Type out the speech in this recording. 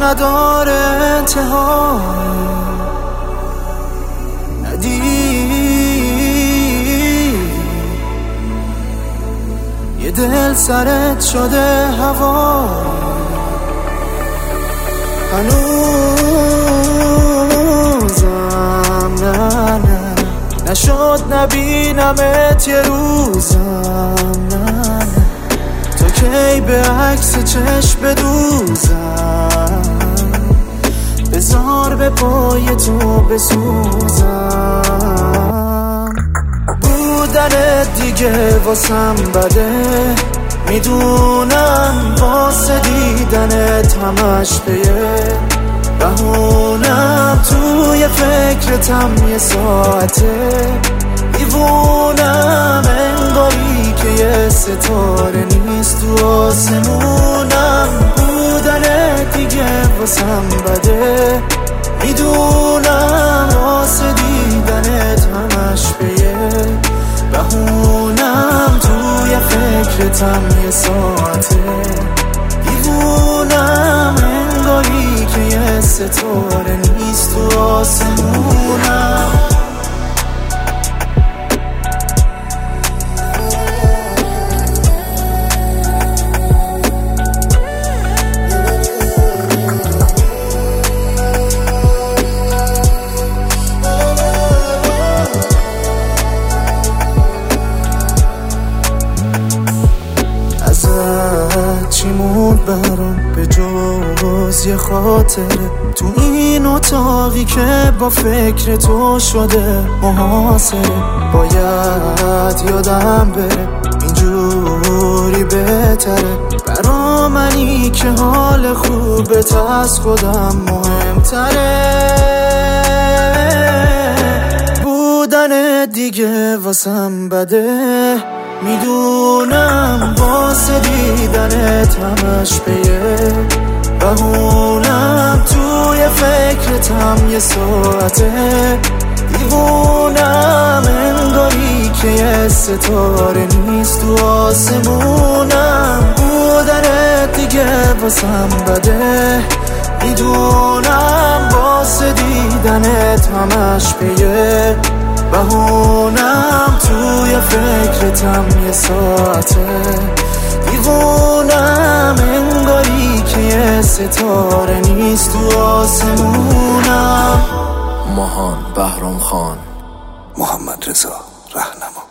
نداره انتها. یه دل سرت شده هوا، هنوزم نه نشد نبینمت یه روزم، نه تو کی به عکس چشم بدوزم، بذار به پای تو بسوزم. بودن دیگه واسم بده، میدونم واسه دیدنت همش بیه بهونم، توی فکرتم یه ساعته دیوونم، انگاری که یه ستاره نیست تو آسمونم. بودن دیگه واسم بده، میدونم واسه دیدنت همش بیه بهونم، توی فکرتم یه ساعته دیوونم، انگاری که یه ستاره نیست تو آسمونم. چی موند برام به جز یه خاطره تو این اتاقی که با فکر تو شده محاصره؟ باید یادم بره اینجوری بهتره، برا منی که حال خوبت از خودم مهمتره. بودن دیگه واسم بده، میدونم واسه دیدنت همش بیه بهونم، توی فکرتم یه ساعته دیوونم، انگاری که یه ستاره نیست تو آسمونم. بودن دیگه واسم بده، میدونم واسه دیدنت همش بیه بهونم، توی فکرتم یه ساعته دیوونم، انگاری که یه ستاره نیست تو آسمونم. ماهان بهرام خان، محمد رضا رهنما.